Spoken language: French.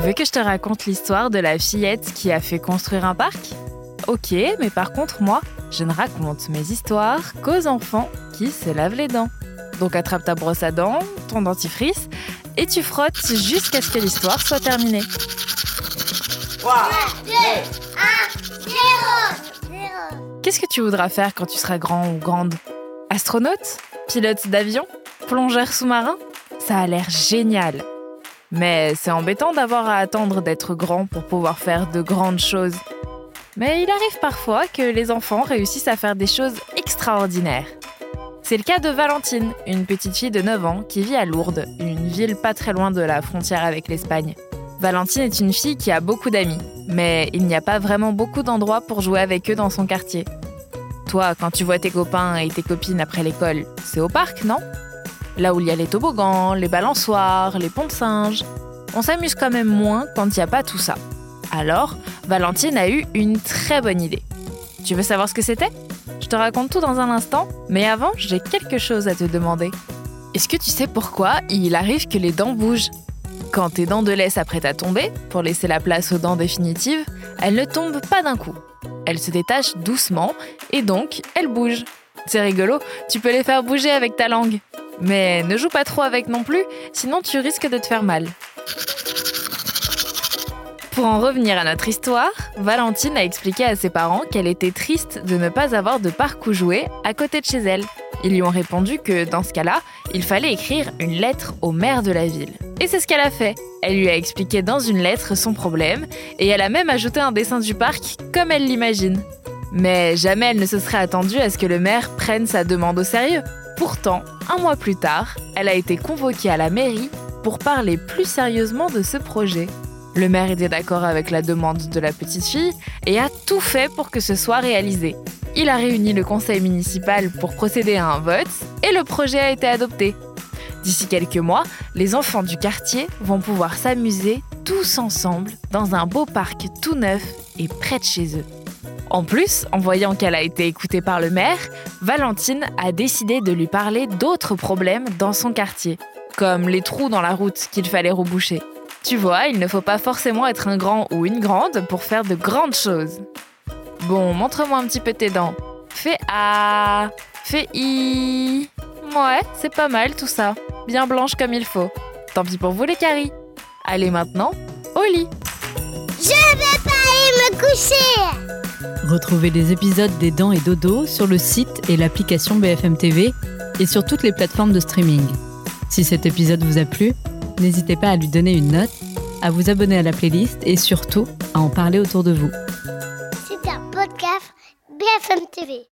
veux que je te raconte l'histoire de la fillette qui a fait construire un parc ? Ok, mais par contre, moi, je ne raconte mes histoires qu'aux enfants qui se lavent les dents. Donc attrape ta brosse à dents, ton dentifrice, et tu frottes jusqu'à ce que l'histoire soit terminée. 3, 2, 1, 0. Qu'est-ce que tu voudras faire quand tu seras grand ou grande ? Astronaute ? Pilote d'avion ? Plongeur sous-marin ? Ça a l'air génial. Mais c'est embêtant d'avoir à attendre d'être grand pour pouvoir faire de grandes choses. Mais il arrive parfois que les enfants réussissent à faire des choses extraordinaires. C'est le cas de Valentine, une petite fille de 9 ans qui vit à Lourdes, une ville pas très loin de la frontière avec l'Espagne. Valentine est une fille qui a beaucoup d'amis, mais il n'y a pas vraiment beaucoup d'endroits pour jouer avec eux dans son quartier. Toi, quand tu vois tes copains et tes copines après l'école, c'est au parc, non ? Là où il y a les toboggans, les balançoires, les ponts de singes. On s'amuse quand même moins quand il n'y a pas tout ça. Alors, Valentine a eu une très bonne idée. Tu veux savoir ce que c'était ? Je te raconte tout dans un instant, mais avant, j'ai quelque chose à te demander. Est-ce que tu sais pourquoi il arrive que les dents bougent ? Quand tes dents de lait s'apprêtent à tomber, pour laisser la place aux dents définitives, elles ne tombent pas d'un coup. Elles se détachent doucement et donc elles bougent. C'est rigolo, tu peux les faire bouger avec ta langue. Mais ne joue pas trop avec non plus, sinon tu risques de te faire mal. Pour en revenir à notre histoire, Valentine a expliqué à ses parents qu'elle était triste de ne pas avoir de parc où jouer à côté de chez elle. Ils lui ont répondu que dans ce cas-là, il fallait écrire une lettre au maire de la ville. Et c'est ce qu'elle a fait. Elle lui a expliqué dans une lettre son problème et elle a même ajouté un dessin du parc comme elle l'imagine. Mais jamais elle ne se serait attendue à ce que le maire prenne sa demande au sérieux. Pourtant, 1 mois plus tard, elle a été convoquée à la mairie pour parler plus sérieusement de ce projet. Le maire était d'accord avec la demande de la petite fille et a tout fait pour que ce soit réalisé. Il a réuni le conseil municipal pour procéder à un vote et le projet a été adopté. D'ici quelques mois, les enfants du quartier vont pouvoir s'amuser tous ensemble dans un beau parc tout neuf et près de chez eux. En plus, en voyant qu'elle a été écoutée par le maire, Valentine a décidé de lui parler d'autres problèmes dans son quartier, comme les trous dans la route qu'il fallait reboucher. Tu vois, il ne faut pas forcément être un grand ou une grande pour faire de grandes choses. Bon, montre-moi un petit peu tes dents. Fais A, fais I. Ouais, c'est pas mal tout ça. Bien blanche comme il faut. Tant pis pour vous les caries. Allez maintenant, au lit. Je vais pas aller me coucher. Retrouvez les épisodes des Dents et Dodo sur le site et l'application BFM TV et sur toutes les plateformes de streaming. Si cet épisode vous a plu, n'hésitez pas à lui donner une note, à vous abonner à la playlist et surtout à en parler autour de vous. C'est un podcast BFM TV.